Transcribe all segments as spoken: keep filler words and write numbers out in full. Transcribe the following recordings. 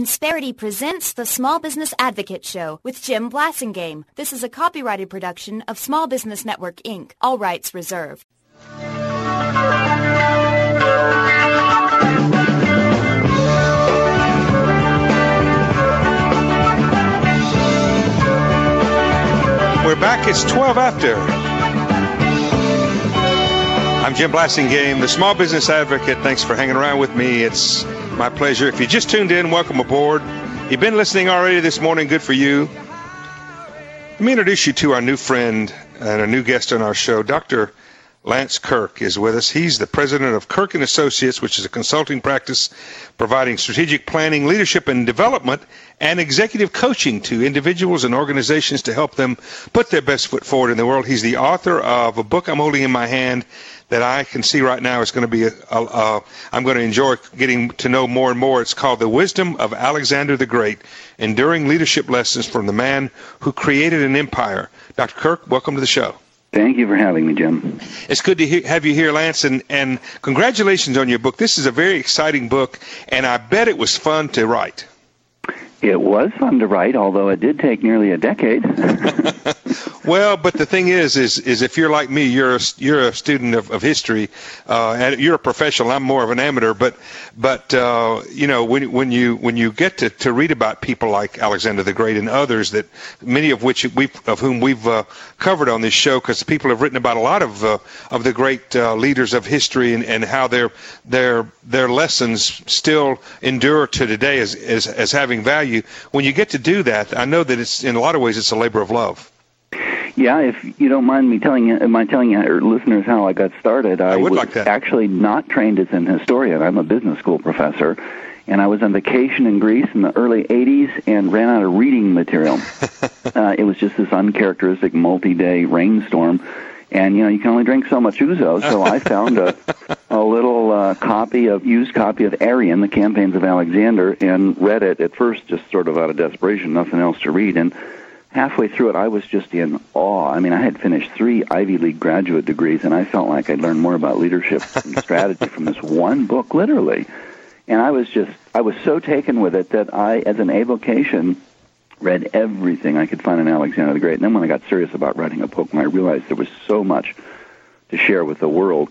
Insperity presents the Small Business Advocate Show with Jim Blasingame. This is a copyrighted production of Small Business Network, Incorporated. All rights reserved. We're back. It's twelve after. I'm Jim Blasingame, the Small Business Advocate. Thanks for hanging around with me. It's my pleasure. If you just tuned in, welcome aboard. You've been listening already this morning. Good for you. Let me introduce you to our new friend and a new guest on our show. Doctor Lance Kirk is with us. He's the president of Kirk and Associates, which is a consulting practice providing strategic planning, leadership, and development, and executive coaching to individuals and organizations to help them put their best foot forward in the world. He's the author of a book I'm holding in my hand that I can see right now is going to be, a, a, a, I'm going to enjoy getting to know more and more. It's called The Wisdom of Alexander the Great, Enduring Leadership Lessons from the Man Who Created an Empire. Doctor Kirk, welcome to the show. Thank you for having me, Jim. It's good to he- have you here, Lance, and, and congratulations on your book. This is a very exciting book, and I bet it was fun to write. It was fun to write, although it did take nearly a decade. Well, but the thing is, is, is if you're like me, you're a, you're a student of, of history, uh, and you're a professional. I'm more of an amateur. But, but uh, you know, when when you when you get to, to read about people like Alexander the Great and others that many of which we of whom we've uh, covered on this show, because people have written about a lot of uh, of the great uh, leaders of history and, and how their their their lessons still endure to today as, as as having value. When you get to do that, I know that it's in a lot of ways it's a labor of love. Yeah, if you don't mind me telling you, mind telling your listeners how I got started, I, I would was like that. Actually not trained as an historian. I'm a business school professor, and I was on vacation in Greece in the early eighties and ran out of reading material. uh, it was just this uncharacteristic multi-day rainstorm, and you know you can only drink so much ouzo. So I found a, a little uh, copy of used copy of Arrian, The Campaigns of Alexander, and read it at first just sort of out of desperation, nothing else to read, and halfway through it, I was just in awe. I mean, I had finished three Ivy League graduate degrees, and I felt like I'd learned more about leadership and strategy from this one book, literally. And I was just, I was so taken with it that I, as an avocation, read everything I could find on Alexander the Great. And then when I got serious about writing a book, and I realized there was so much to share with the world,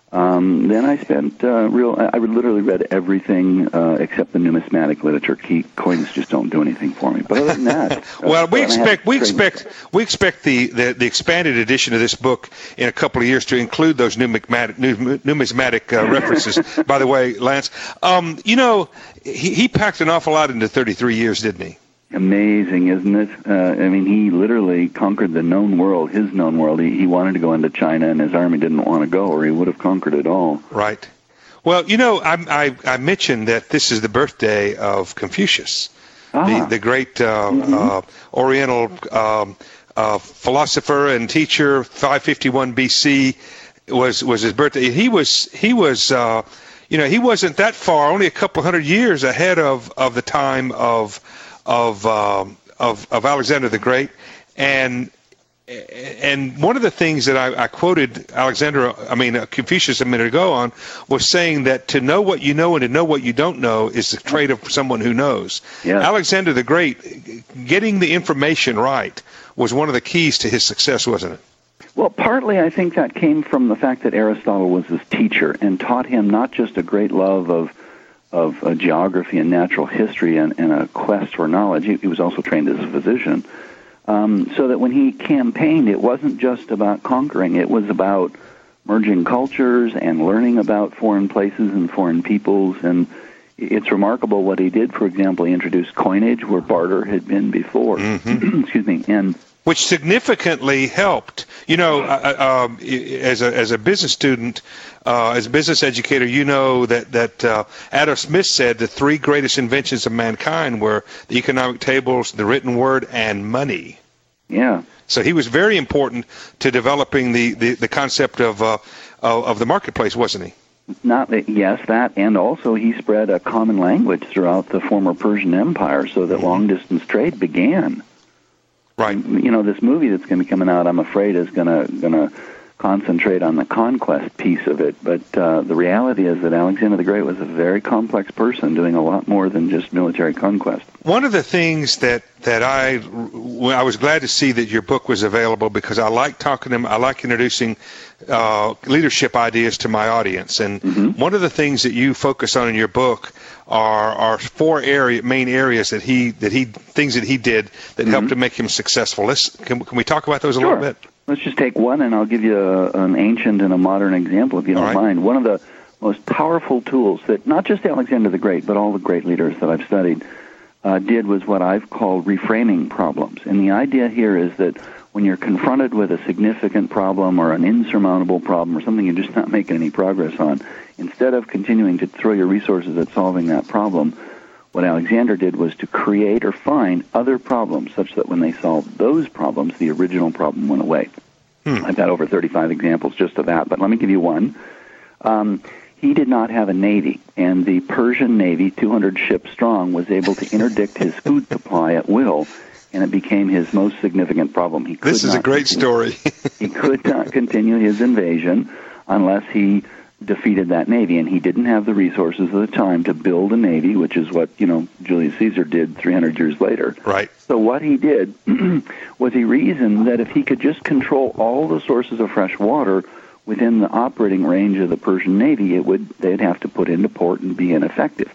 Um, then I spent uh, real. I literally read everything uh, except the numismatic literature. Key coins just don't do anything for me. But other than that, well, uh, we expect we expect myself. we expect the, the, the expanded edition of this book in a couple of years to include those numismatic numismatic uh, references. By the way, Lance, um, you know he, he packed an awful lot into thirty-three years, didn't he? Amazing, isn't it? Uh, I mean, he literally conquered the known world, his known world. He, he wanted to go into China, and his army didn't want to go, or he would have conquered it all. Right. Well, you know, I, I, I mentioned that this is the birthday of Confucius, ah. the, the great uh, mm-hmm. uh, Oriental um, uh, philosopher and teacher. five fifty-one B C was was his birthday. He was he was. Uh, you know, he wasn't that far, only a couple hundred years ahead of, of the time of. Of, um, of of Alexander the Great, and and one of the things that I, I quoted Alexander, I mean uh, Confucius a minute ago on, was saying that to know what you know and to know what you don't know is the trait of someone who knows. Yeah. Alexander the Great, getting the information right was one of the keys to his success, wasn't it? Well, partly I think that came from the fact that Aristotle was his teacher and taught him not just a great love of of uh, geography and natural history and, and a quest for knowledge. He, he was also trained as a physician. Um, so that when he campaigned, it wasn't just about conquering. It was about merging cultures and learning about foreign places and foreign peoples. And it's remarkable what he did. For example, he introduced coinage where barter had been before. Mm-hmm. Excuse me. And which significantly helped. You know, uh, uh, as a as a business student, uh, as a business educator, you know that that uh, Adam Smith said the three greatest inventions of mankind were the economic tables, the written word, and money. Yeah. So he was very important to developing the, the, the concept of uh, of the marketplace, wasn't he? Not that, yes, that, and also he spread a common language throughout the former Persian Empire, so that mm-hmm. long distance trade began. Right. You know, this movie that's going to be coming out, I'm afraid, is going to going to concentrate on the conquest piece of it. But uh, the reality is that Alexander the Great was a very complex person doing a lot more than just military conquest. One of the things that, that I, I was glad to see that your book was available, because I like talking to them, I like introducing uh, leadership ideas to my audience. And mm-hmm. one of the things that you focus on in your book are, are four area, main areas that he, that he, things that he did that mm-hmm. helped to make him successful. Let's, can, can we talk about those a sure. little bit? Let's just take one, and I'll give you a, an ancient and a modern example, if you don't right. mind. One of the most powerful tools that not just Alexander the Great, but all the great leaders that I've studied uh, did was what I've called reframing problems. And the idea here is that when you're confronted with a significant problem or an insurmountable problem or something you're just not making any progress on, instead of continuing to throw your resources at solving that problem, what Alexander did was to create or find other problems such that when they solved those problems, the original problem went away. Hmm. I've got over thirty-five examples just of that, but let me give you one. Um, he did not have a navy, and the Persian Navy, two hundred ships strong, was able to interdict his food supply at will, and it became his most significant problem. He could this is not a great continue, story. He could not continue his invasion unless he defeated that navy, and he didn't have the resources at the time to build a navy, which is what, you know, Julius Caesar did three hundred years later. Right. So what he did was he reasoned that if he could just control all the sources of fresh water within the operating range of the Persian Navy, it would they'd have to put into port and be ineffective.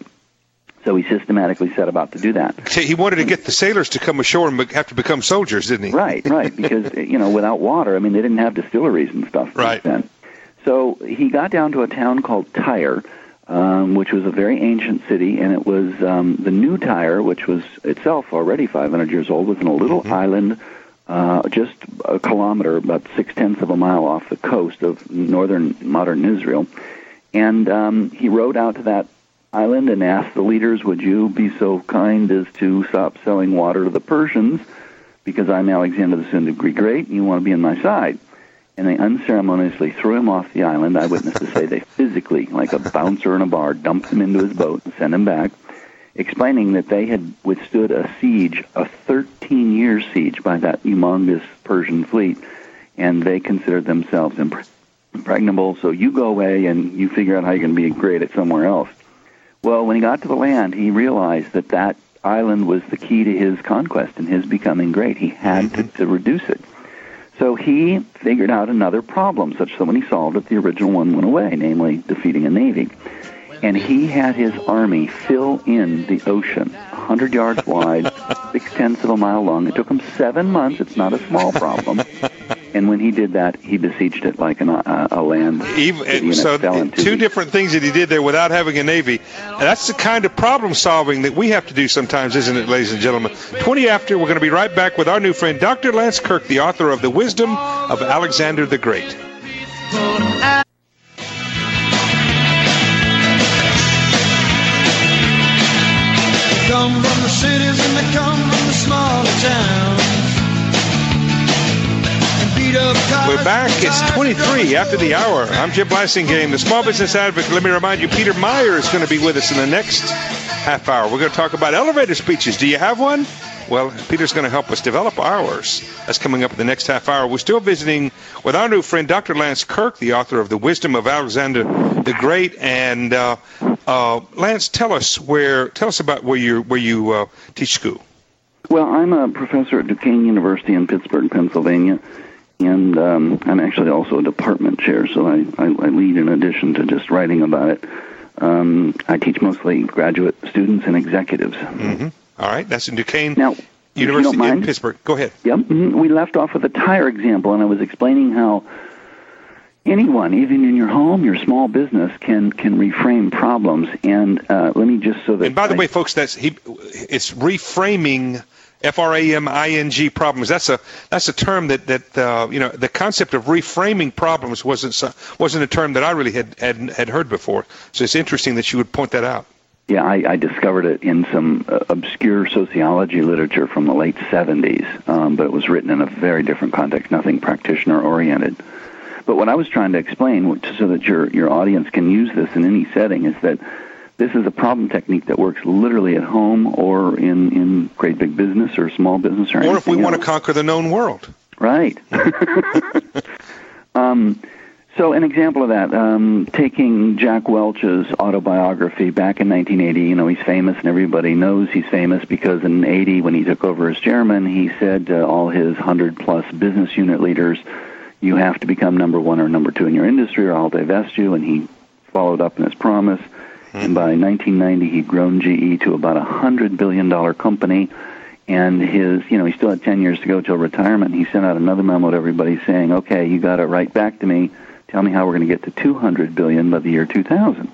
So he systematically set about to do that. He wanted to get the sailors to come ashore and have to become soldiers, didn't he? Right, right, because, you know, without water, I mean, they didn't have distilleries and stuff right. back then. So he got down to a town called Tyre, um, which was a very ancient city, and it was um, the new Tyre, which was itself already five hundred years old, was in a little mm-hmm. island uh, just a kilometer, about six-tenths of a mile off the coast of northern modern Israel. And um, he rode out to that island and asked the leaders, would you be so kind as to stop selling water to the Persians, because I'm Alexander the soon Great Great, and you want to be on my side. And they unceremoniously threw him off the island. Eyewitnesses say they physically, like a bouncer in a bar, dumped him into his boat and sent him back, explaining that they had withstood a siege, a thirteen-year siege by that humongous Persian fleet, and they considered themselves impre- impregnable, so you go away and you figure out how you can be great at somewhere else. Well, when he got to the land, he realized that that island was the key to his conquest and his becoming great. He had to, to reduce it. So he figured out another problem, such that when he solved it, the original one went away, namely defeating a navy. And he had his army fill in the ocean, one hundred yards wide, six-tenths of a mile long. It took him seven months. It's not a small problem. And when he did that, he besieged it like an, uh, a land. Even, so two different things that he did there without having a navy. And that's the kind of problem solving that we have to do sometimes, isn't it, ladies and gentlemen? twenty after, we're going to be right back with our new friend, Doctor Lance Kirk, the author of The Wisdom of Alexander the Great. They come from the cities and they come from the smaller towns. We're back. It's twenty-three after the hour. I'm Jim Blassingame, the Small Business Advocate. Let me remind you, Peter Meyer is going to be with us in the next half hour. We're going to talk about elevator speeches. Do you have one? Well, Peter's going to help us develop ours. That's coming up in the next half hour. We're still visiting with our new friend, Doctor Lance Kirk, the author of The Wisdom of Alexander the Great. And uh, uh, Lance, tell us where. Tell us about where you where you uh, teach school. Well, I'm a professor at Duquesne University in Pittsburgh, Pennsylvania. And um, I'm actually also a department chair, so I, I, I lead in addition to just writing about it. Um, I teach mostly graduate students and executives. Mm-hmm. All right, that's in Duquesne now, University in Pittsburgh. Go ahead. Yep. Mm-hmm. We left off with a tire example, and I was explaining how anyone, even in your home, your small business, can can reframe problems. And uh, let me just so that. And by the I, way, folks, that's he. It's reframing. F R A M I N G problems. That's a that's a term that that uh, you know the concept of reframing problems wasn't wasn't a term that I really had had, had heard before. So it's interesting that you would point that out. Yeah, I, I discovered it in some uh, obscure sociology literature from the late seventies, um, but it was written in a very different context, nothing practitioner oriented. But what I was trying to explain, so that your your audience can use this in any setting, is that this is a problem technique that works literally at home or in, in great big business or small business or anything Or if we else. want to conquer the known world. Right. Um, so an example of that, um, taking Jack Welch's autobiography back in nineteen eighty, you know, he's famous and everybody knows he's famous because in eighty, when he took over as chairman, he said to all his one hundred plus business unit leaders, you have to become number one or number two in your industry or I'll divest you, and he followed up on his promise. Mm-hmm. And by nineteen ninety, he'd grown G E to about a one hundred billion dollars company. And his, you know, he still had ten years to go till retirement. He sent out another memo to everybody saying, okay, you got to write back to me. Tell me how we're going to get to two hundred billion dollars by the year two thousand.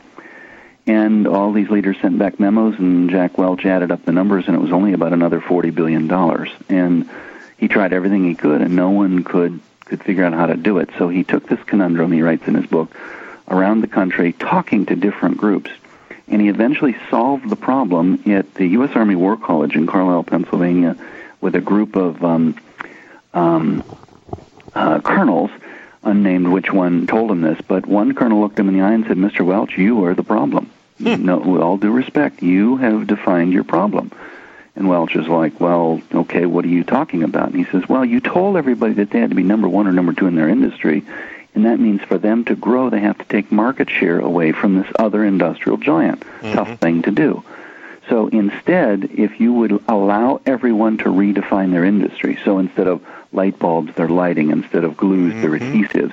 And all these leaders sent back memos, and Jack Welch added up the numbers, and it was only about another forty billion dollars. And he tried everything he could, and no one could, could figure out how to do it. So he took this conundrum, he writes in his book, around the country, talking to different groups. And he eventually solved the problem at the U S Army War College in Carlisle, Pennsylvania, with a group of um, um, uh, colonels, unnamed which one told him this, but one colonel looked him in the eye and said, Mister Welch, you are the problem. Hmm. No, with all due respect, you have defined your problem. And Welch is like, well, okay, what are you talking about? And he says, well, you told everybody that they had to be number one or number two in their industry, and that means for them to grow, they have to take market share away from this other industrial giant. Mm-hmm. Tough thing to do. So instead, if you would allow everyone to redefine their industry, so instead of light bulbs, they're lighting, instead of glues, mm-hmm. they're adhesives.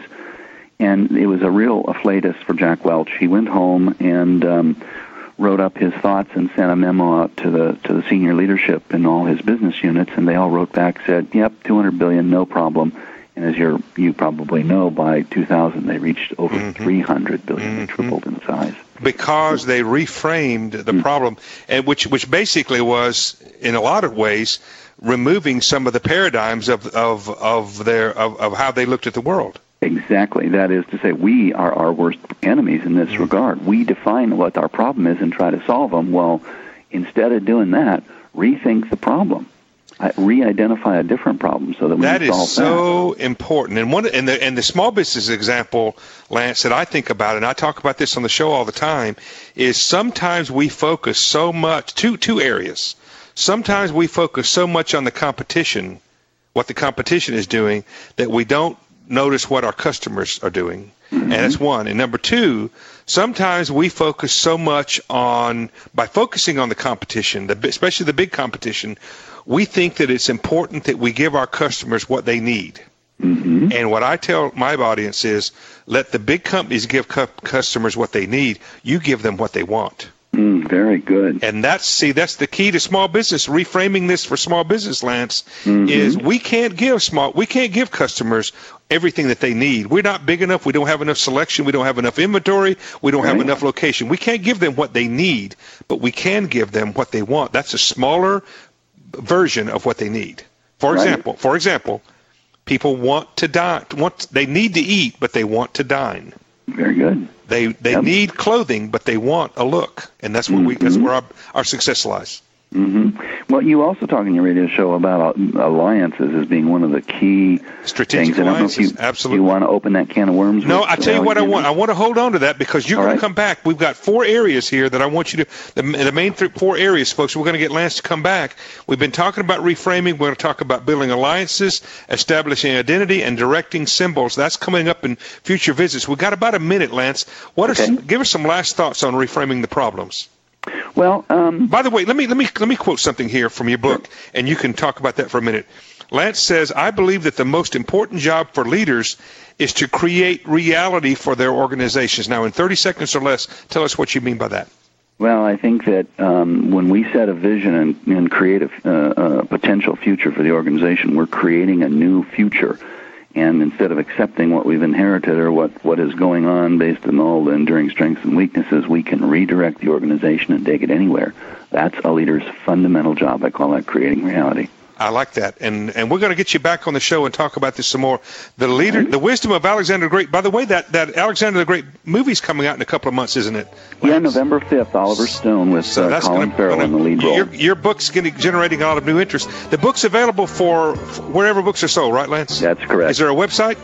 And it was a real afflatus for Jack Welch. He went home and um, wrote up his thoughts and sent a memo out to the to the senior leadership in all his business units, and they all wrote back, said, yep, two hundred billion dollars, no problem. And as you're, you probably know, by two thousand, they reached over mm-hmm. three hundred billion dollars. Mm-hmm. They tripled in size. Because they reframed the mm-hmm. problem, and which which basically was, in a lot of ways, removing some of the paradigms of of of their of, of how they looked at the world. Exactly. That is to say, we are our worst enemies in this mm-hmm. regard. We define what our problem is and try to solve them. Well, instead of doing that, rethink the problem. Re-identify a different problem so that we that can solve that. Is so important. And one and the and the small business example, Lance, that I think about, and I talk about this on the show all the time, is sometimes we focus so much two two areas. Sometimes we focus so much on the competition, what the competition is doing, that we don't notice what our customers are doing. Mm-hmm. And that's one. And number two, sometimes we focus so much on, by focusing on the competition, the, especially the big competition, we think that it's important that we give our customers what they need. Mm-hmm. And what I tell my audience is, let the big companies give cu- customers what they need. You give them what they want. Mm, very good. And that's, see, that's the key to small business. Reframing this for small business, Lance, mm-hmm. is we can't give small, we can't give customers everything that they need. We're not big enough. We don't have enough selection. We don't have enough inventory. We don't right. have enough location. We can't give them what they need, but we can give them what they want. That's a smaller version of what they need. For right. example, for example, people want to dine. Want they need to eat, but they want to dine. Very good. They they yep. need clothing, but they want a look, and that's where mm-hmm. we that's where our, our success lies. Mm-hmm. Well, you also talk in your radio show about alliances as being one of the key strategic things. I don't alliances. know if you, Absolutely. You want to open that can of worms? No, with, I tell you what I want. I want to hold on to that because you're All going right. to come back. We've got four areas here that I want you to, the, the main th- four areas, folks. We're going to get Lance to come back. We've been talking about reframing. We're going to talk about building alliances, establishing identity, and directing symbols. That's coming up in future visits. We've got about a minute, Lance. What okay. are some, give us some last thoughts on reframing the problems. Well, um, by the way, let me let me let me quote something here from your book, sure. and you can talk about that for a minute. Lance says, "I believe that the most important job for leaders is to create reality for their organizations." Now, in thirty seconds or less, tell us what you mean by that. Well, I think that um, when we set a vision and, and create a, uh, a potential future for the organization, we're creating a new future. And instead of accepting what we've inherited or what, what is going on based on all the enduring strengths and weaknesses, we can redirect the organization and take it anywhere. That's a leader's fundamental job. I call that creating reality. I like that. And and we're going to get you back on the show and talk about this some more. The leader, right. the wisdom of Alexander the Great. By the way, that, that Alexander the Great movie's coming out in a couple of months, isn't it? Yeah, November fifth, Oliver Stone with so uh, Colin gonna, Farrell gonna, in the lead role. Your, your book's getting, generating a lot of new interest. The book's available for, for wherever books are sold, right, Lance? That's correct. Is there a website?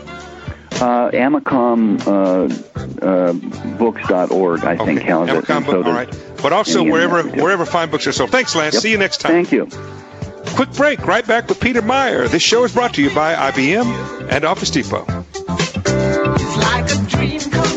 Uh, Amacom uh, uh, books dot org, I think, okay. has it. Amacom book, all right. But also wherever wherever fine books are sold. Thanks, Lance. Yep. See you next time. Thank you. Quick break. Right back with Peter Meyer. This show is brought to you by I B M and Office Depot.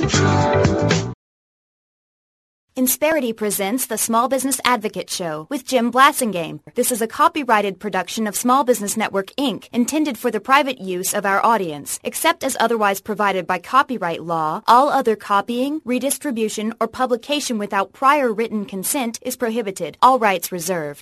true. Insperity presents the Small Business Advocate Show with Jim Blasingame. This is a copyrighted production of Small Business Network, Incorporated, intended for the private use of our audience. Except as otherwise provided by copyright law, all other copying, redistribution, or publication without prior written consent is prohibited. All rights reserved.